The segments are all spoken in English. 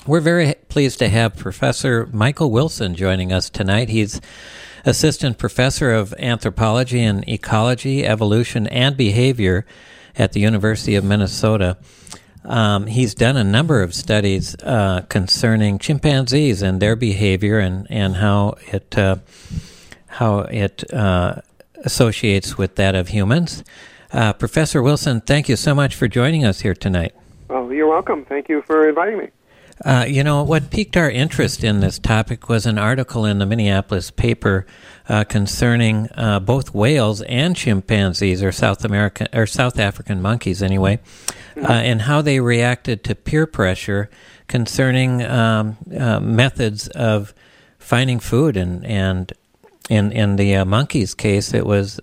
We're very pleased to have Professor Michael Wilson joining us tonight. He's Assistant Professor of Anthropology and Ecology, Evolution, and Behavior at the University of Minnesota. He's done a number of studies concerning chimpanzees and their behavior and how it associates with that of humans. Professor Wilson, thank you so much for joining us here tonight. Well, you're welcome. Thank you for inviting me. What piqued our interest in this topic was an article in the Minneapolis paper concerning both whales and chimpanzees, or South African monkeys anyway, and how they reacted to peer pressure concerning methods of finding food. And in the monkeys' case, it was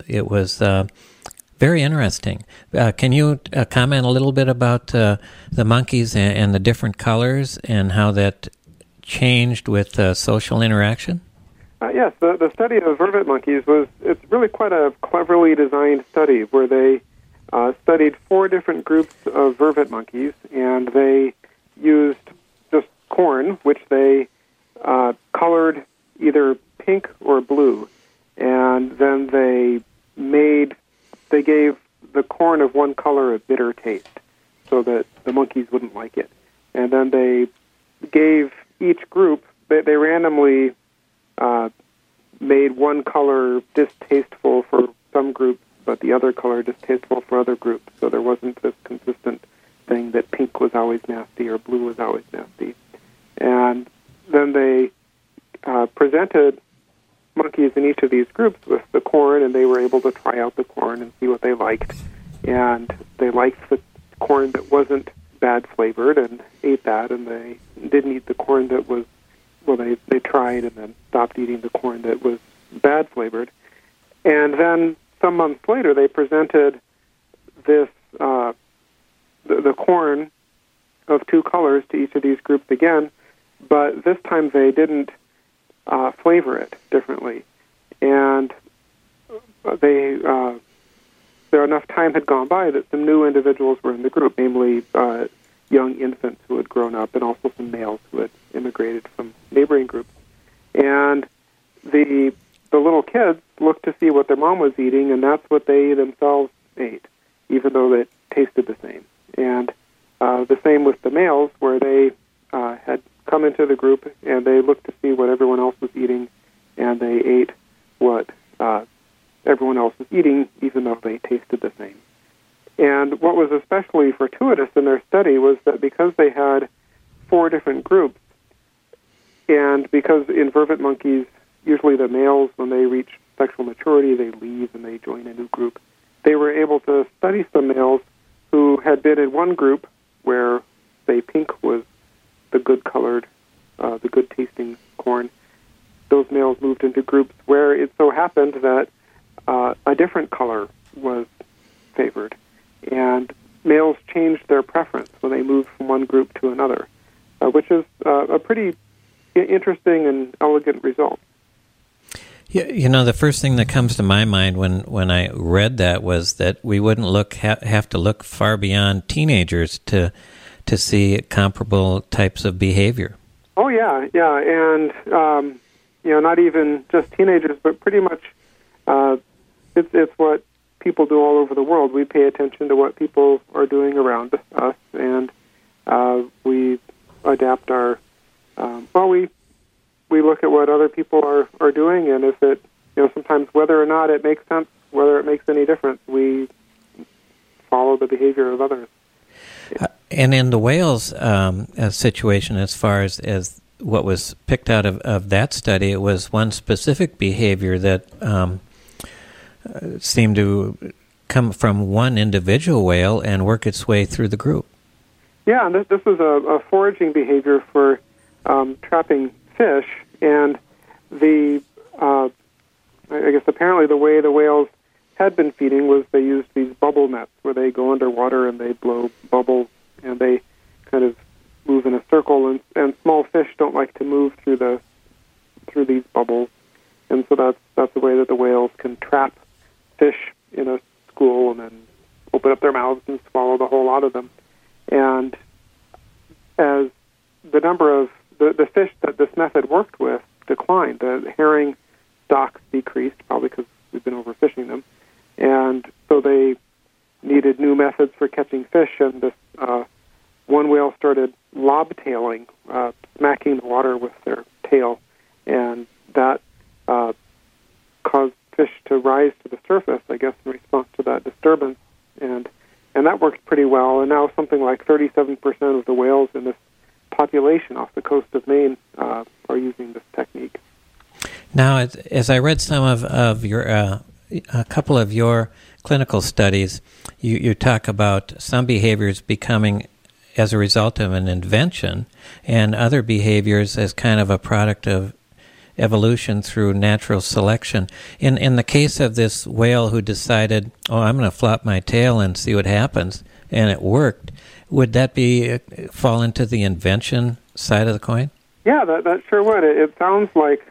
very interesting. Can you comment a little bit about the monkeys and the different colors and how that changed with social interaction? Yes, the study of vervet monkeys it's really quite a cleverly designed study where they studied 4 different groups of vervet monkeys, and they used just corn, which they colored either pink or blue, and then they gave the corn of one color a bitter taste so that the monkeys wouldn't like it. And then they gave each group, they randomly made one color distasteful for some groups, but the other color distasteful for other groups. So there wasn't this consistent thing that pink was always nasty or blue was always nasty. And then they presented monkeys in each of these groups with the corn, and they were able to try out the corn and see what they liked. And they liked the corn that wasn't bad flavored and ate that, and they didn't eat the corn that was, they tried and then stopped eating the corn that was bad flavored. And then some months later, they presented this, the corn of 2 colors to each of these groups again, but this time they didn't flavor it differently, and enough time had gone by that some new individuals were in the group, namely young infants who had grown up, and also some males who had immigrated from neighboring groups. And the little kids looked to see what their mom was eating, and that's what they themselves ate, even though it tasted the same. And the same with the males, where they had come into the group and they looked to see what everyone else was eating, and they ate what everyone else was eating, even though they tasted the same. And what was especially fortuitous in their study was that because they had 4 different groups, and because in vervet monkeys, usually the males, when they reach sexual maturity, they leave and they join a new group, they were able to study some males who had been in one group where, say, pink was the good-colored, the good-tasting corn. Those males moved into groups where it so happened that a different color was favored. And males changed their preference when they moved from one group to another, which is a pretty interesting and elegant result. Yeah, the first thing that comes to my mind when I read that was that we wouldn't have to look far beyond teenagers to see comparable types of behavior. Oh, yeah, and not even just teenagers, but pretty much it's what people do all over the world. We pay attention to what people are doing around us, and we adapt our. We look at what other people are doing, and if it, sometimes whether or not it makes sense, whether it makes any difference, we follow the behavior of others. And in the whales situation, as far as what was picked out of that study, it was one specific behavior that seemed to come from one individual whale and work its way through the group. Yeah, and this was a foraging behavior for trapping fish, and I guess apparently the way the whales had been feeding was they used these bubble nets where they go underwater and they blow bubbles and they kind of move in a circle, and small fish don't like to move through these bubbles, and so that's the way that the whales can trap fish in a school and then open up their mouths and swallow the whole lot of them. And as the number of the fish that this method worked with declined. The herring stocks decreased, probably because we've been overfishing them, and so they needed new methods for catching fish. And this one whale started lobtailing, smacking the water with their tail, and that caused fish to rise to the surface, I guess, in response to that disturbance, and that worked pretty well. And now something like 37% of the whales in this population off the coast of Maine are using this technique. Now, as I read some of your, a couple of your clinical studies, you talk about some behaviors becoming as a result of an invention and other behaviors as kind of a product of evolution through natural selection. In the case of this whale who decided, I'm going to flop my tail and see what happens, and it worked, would that fall into the invention side of the coin? Yeah, that sure would. It sounds like,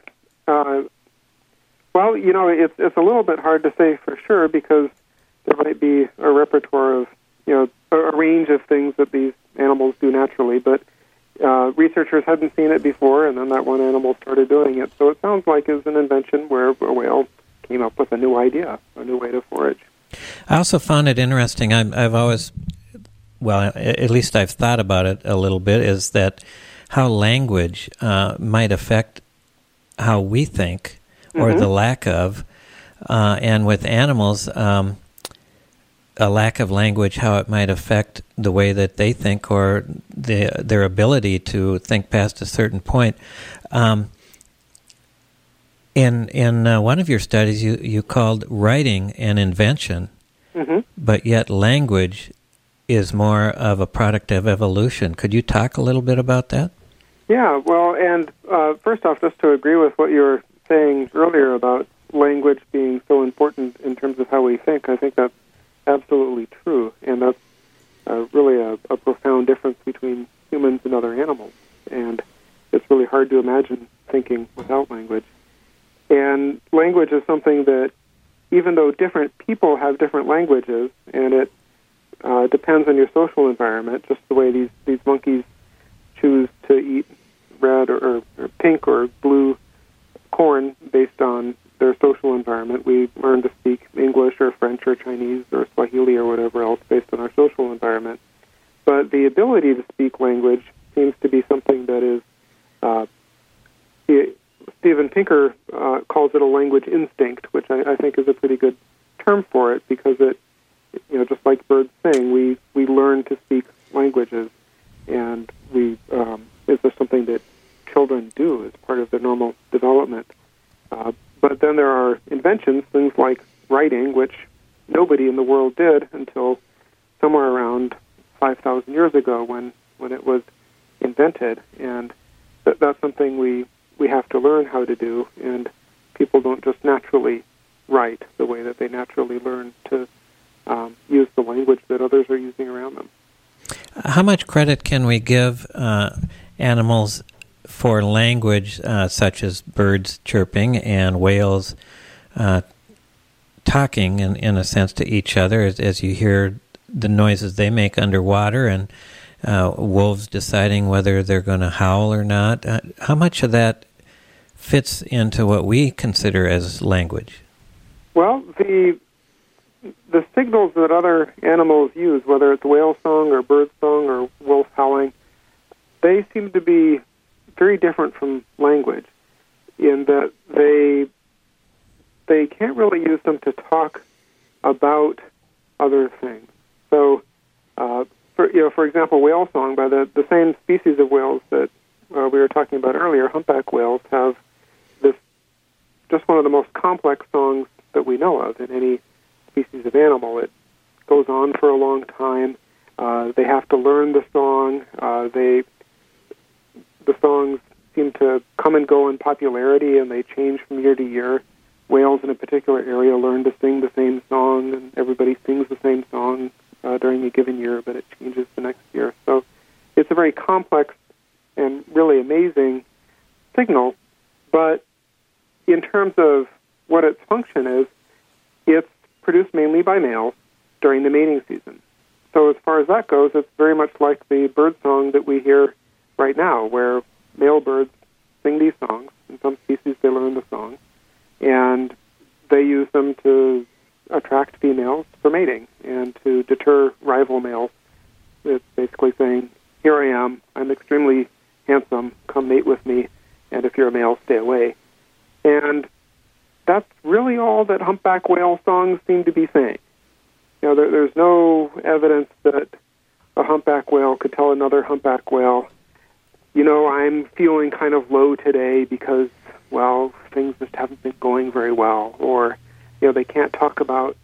it's a little bit hard to say for sure because there might be a repertoire of, a range of things that these animals do naturally, but researchers hadn't seen it before, and then that one animal started doing it. So it sounds like it's an invention where a whale came up with a new idea, a new way to forage. I also found it interesting. I've always, at least I've thought about it a little bit, is that how language might affect how we think, or the lack of, and with animals, a lack of language, how it might affect the way that they think or their ability to think past a certain point. In one of your studies, you called writing an invention, but yet language is more of a product of evolution. Could you talk a little bit about that? Yeah, well, and first off, just to agree with what you were saying earlier about language being so important in terms of how we think, I think that's absolutely true, and that's really a profound difference between humans and other animals, and it's really hard to imagine thinking without language. And language is something that, even though different people have different languages, and it depends on your social environment, just the way these monkeys choose to eat red or pink or blue corn based on their social environment. We learn to speak English or French or Chinese or Swahili or whatever else based on our social environment. But the ability to speak language seems to be something that is, Steven Pinker calls it a language instinct, which I think is a pretty good term for it because it, just like birds sing, we learn to speak languages, and it's just something that children do as part of their normal development. But then there are inventions, things like writing, which nobody in the world did until somewhere around 5,000 years ago when it was invented. And that's something we have to learn how to do, and people don't just naturally write the way that they naturally learn to use the language that others are using around them. How much credit can we give animals for language such as birds chirping and whales talking in a sense to each other as you hear the noises they make underwater, and wolves deciding whether they're going to howl or not? How much of that fits into what we consider as language? Well, the signals that other animals use, whether it's whale song or bird song or wolf howling, they seem to be very different from language in that they can't really use them to talk about other things. So, for example, whale song, by the same species of whales that we were talking about earlier, humpback whales have this just one of the most complex songs that we know of in any species of animal. It goes on for a long time. They have to learn the song. The songs seem to come and go in popularity, and they change from year to year. Whales in a particular area learn to sing the same song, and everybody sings the same song during a given year, but it changes the next year. So it's a very complex and really amazing signal, but in terms of what its function is, it's produced mainly by males during the mating season. So as far as that goes, it's very much like the bird song that we hear right now, where male birds sing these songs. In some species, they learn the song, and they use them to attract females for mating and to deter rival males. It's basically saying, here I am, I'm extremely handsome, come mate with me, and if you're a male, stay away. And that's really all that humpback whale songs seem to be saying. There's no evidence that a humpback whale could tell another humpback whale, I'm feeling kind of low today because, well, things just haven't been going very well. Or, they can't talk about,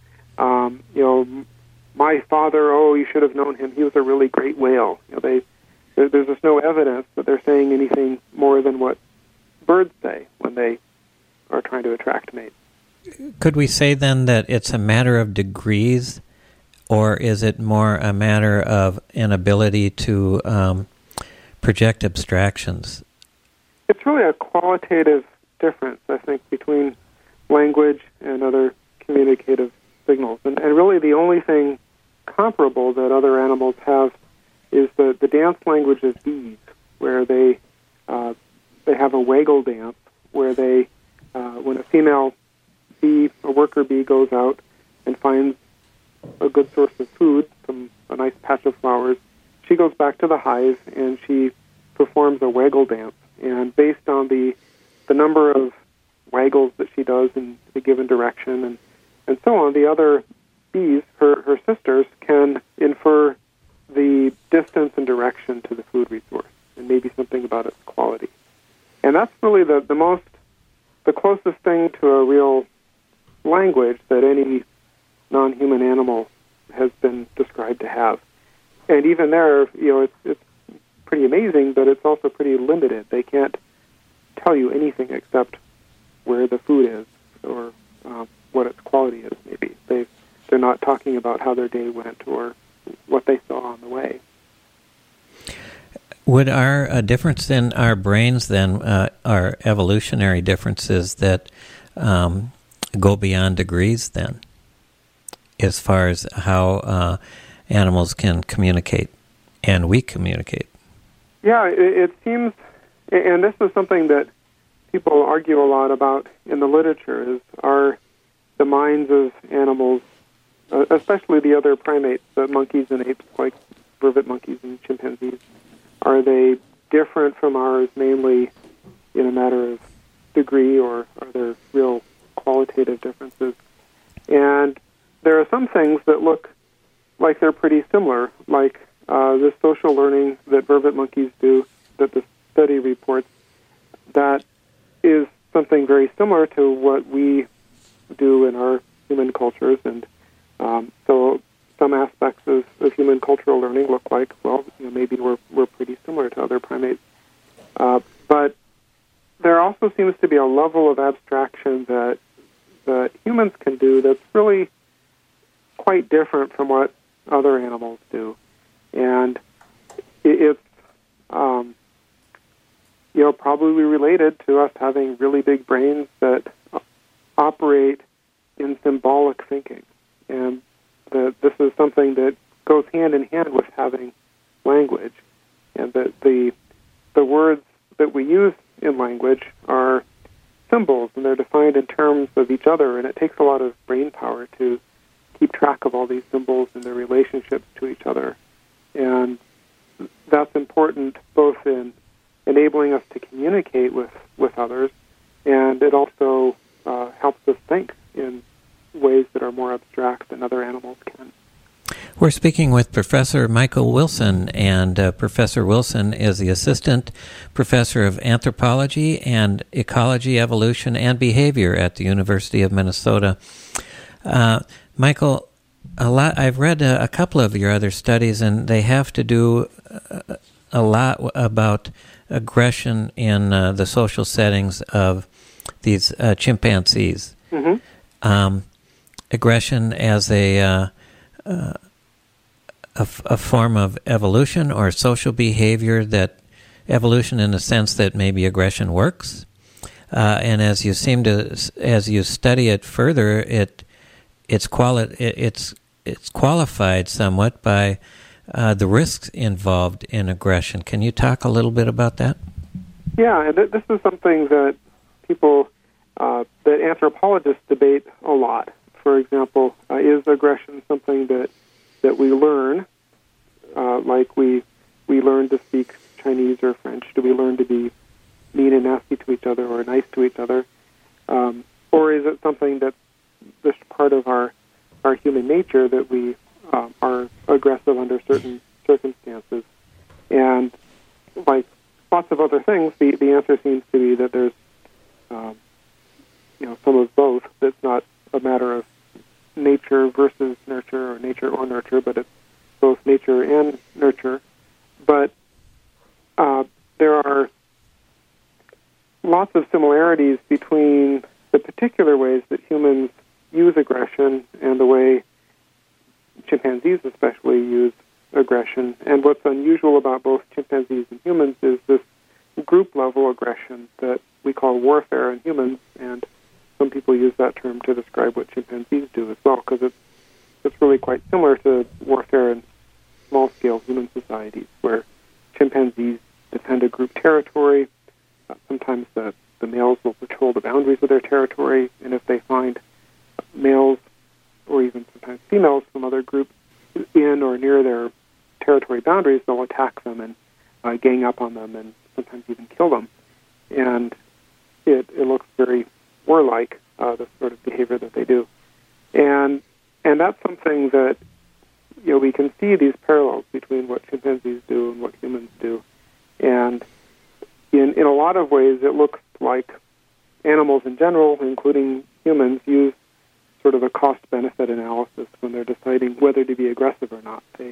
my father, you should have known him. He was a really great whale. There's just no evidence that they're saying anything more than what birds say when they are trying to attract mates. Could we say then that it's a matter of degrees, or is it more a matter of an ability to project abstractions? It's really a qualitative difference, I think, between language and other communicative signals. And really the only thing comparable that other animals have is the dance language of bees, where they have a waggle dance, where they, when a female bee, a worker bee, goes out and finds a good source of food from a nice patch of flowers, she goes back to the hive and she performs a waggle dance. And based on the number of waggles that she does in a given direction and so on, the other bees, her sisters, can infer the distance and direction to the food resource and maybe something about its quality. And that's really the closest thing to a real language that any non-human animal has been described to have. And even there, it's pretty amazing, but it's also pretty limited. They can't tell you anything except where the food is or what its quality is, maybe. They're not talking about how their day went or what they saw on the way. Would our difference in our brains then, our evolutionary differences that go beyond degrees then, as far as how animals can communicate and we communicate? Yeah, it seems, and this is something that people argue a lot about in the literature, is are the minds of animals, especially the other primates, the monkeys and apes like vervet monkeys and chimpanzees, are they different from ours mainly in a matter of degree, or are there real qualitative differences? And there are some things that look like they're pretty similar, like the social learning that vervet monkeys do, that the study reports, that is something very similar to what we do in our human cultures. And so some aspects of human cultural learning look like, well, maybe we're pretty similar to other primates. But there also seems to be a level of abstraction that humans can do that's really quite different from what other animals do. And it's probably related to us having really big brains that operate in symbolic thinking. And this is something that goes hand in hand with having language, and that the words that we use in language are symbols, and they're defined in terms of each other, and it takes a lot of brain power to keep track of all these symbols and their relationships to each other. And that's important both in enabling us to communicate with others, and it also helps us think in ways that are more abstract than other animals can. We're speaking with Professor Michael Wilson, and Professor Wilson is the Assistant Professor of Anthropology and Ecology, Evolution, and Behavior at the University of Minnesota. Michael, I've read a couple of your other studies, and they have to do a lot about aggression in the social settings of these chimpanzees. Mm-hmm. Aggression as a form of evolution or social behavior, that evolution in the sense that maybe aggression works, and as you study it further, it's qualified somewhat by the risks involved in aggression. Can you talk a little bit about that? Yeah, and this is something that people, that anthropologists debate a lot. For example, is aggression something that we learn, like we learn to speak Chinese or French? Do we learn to be mean and nasty to each other or nice to each other? Or is it something that's just part of our human nature that we are aggressive under certain circumstances? And like lots of other things, the answer seems to be that there's some of both. It's not a matter of nature versus nurture or nature or nurture, but it's both nature and nurture. But there are lots of similarities between the particular ways that humans use aggression and the way chimpanzees especially use aggression. And what's unusual about both chimpanzees and humans is this group-level aggression that we call warfare in humans, and some people use that term to describe what chimpanzees do as well, because it's really quite similar to warfare in small-scale human societies, where chimpanzees defend a group territory. Sometimes the males will patrol the boundaries of their territory, and if they find males or even sometimes females from other groups in or near their territory boundaries, they'll attack them and gang up on them and sometimes even kill them. And it looks very warlike, the sort of behavior that they do. And that's something that, we can see these parallels between what chimpanzees do and what humans do. And in a lot of ways, it looks like animals in general, including humans, use sort of a cost-benefit analysis when they're deciding whether to be aggressive or not. They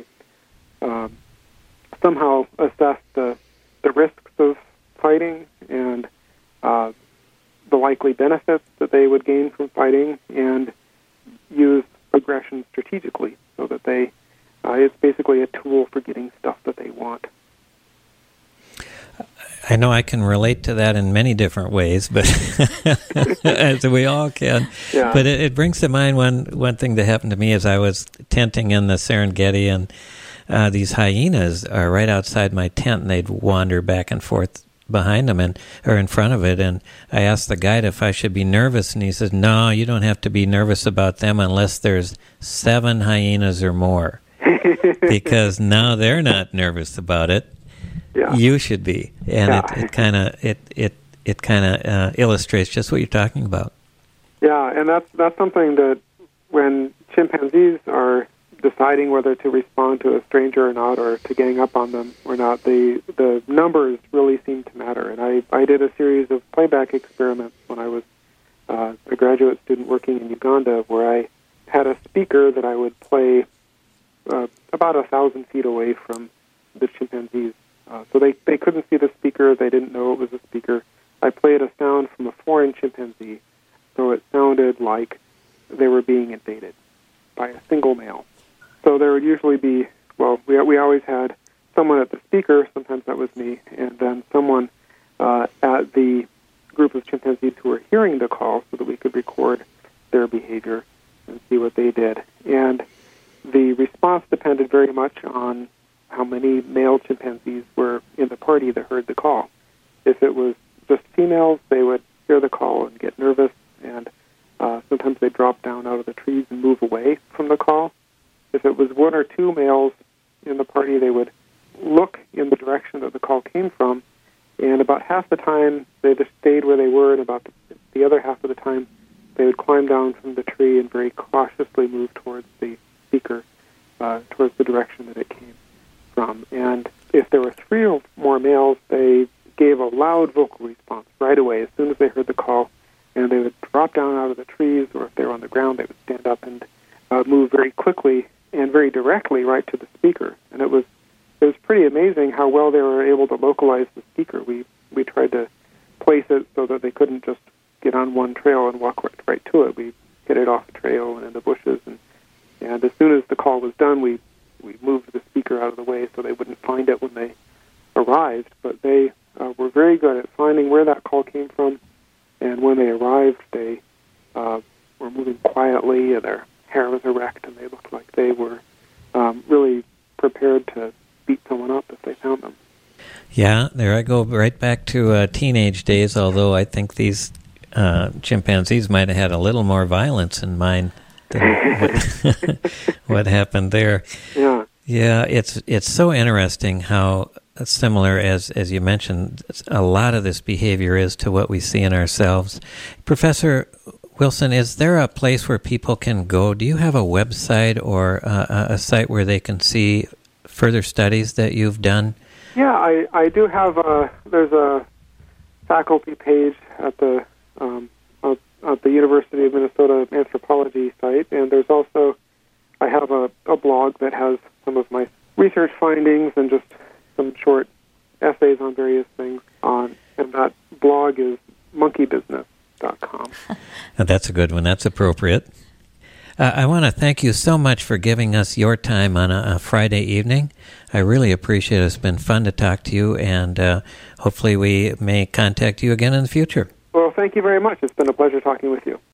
somehow assess the risks of fighting and the likely benefits that they would gain from fighting, and use aggression strategically so that it's basically a tool for getting stuff that they want. I know I can relate to that in many different ways, but as we all can. Yeah. But it brings to mind one thing that happened to me as I was tenting in the Serengeti, and these hyenas are right outside my tent, and they'd wander back and forth behind them or in front of it. And I asked the guide if I should be nervous, and he said, "No, you don't have to be nervous about them unless there's 7 hyenas or more, because now they're not nervous about it." Yeah. You should be, and yeah. it kind of illustrates just what you're talking about. Yeah, and that's something that when chimpanzees are deciding whether to respond to a stranger or not, or to gang up on them or not, the numbers really seem to matter. And I did a series of playback experiments when I was a graduate student working in Uganda, where I had a speaker that I would play about 1,000 feet away from the chimpanzees. So they couldn't see the speaker. They didn't know it was a speaker. I played a sound from a foreign chimpanzee, so it sounded like they were being invaded by a single male. So there would usually be, we always had someone at the speaker, sometimes that was me, and then someone at the group of chimpanzees who were hearing the call so that we could record their behavior and see what they did. And the response depended very much on how many male chimpanzees were in the party that heard the call. If it was just females, they would hear the call and get nervous, and sometimes they'd drop down out of the trees and move away from the call. If it was 1 or 2 males in the party, they would look in the direction that the call came from, and about half the time they just stayed where they were, and about the other half of the time they would climb down from the tree and very cautiously move towards the speaker, towards the direction that it came from. And if there were 3 or more males, they gave a loud vocal response right away as soon as they heard the call, and they would drop down out of the trees, or if they were on the ground, they would stand up and move very quickly and very directly right to the speaker. And it was pretty amazing how well they were able to localize the speaker. We tried to place it so that they couldn't just get on one trail and walk right to it. We hit it off a trail and in the bushes, and as soon as the call was done, we moved the speaker out of the way so they wouldn't find it when they arrived. But they were very good at finding where that call came from, and when they arrived, they were moving quietly, and their hair was erect, and they looked like they were really prepared to beat someone up if they found them. Yeah, there I go right back to teenage days, although I think these chimpanzees might have had a little more violence in mind than what happened there. Yeah. Yeah, it's so interesting how similar, as you mentioned, a lot of this behavior is to what we see in ourselves. Professor Wilson, is there a place where people can go? Do you have a website or a site where they can see further studies that you've done? Yeah, I do have there's a faculty page at the University of Minnesota anthropology site, and there's also, I have a blog that has some of my research findings and just some short essays on various things and that blog is monkeybusiness.com. That's a good one. That's appropriate. I want to thank you so much for giving us your time on a Friday evening. I really appreciate it. It's been fun to talk to you, and hopefully we may contact you again in the future. Well, thank you very much. It's been a pleasure talking with you.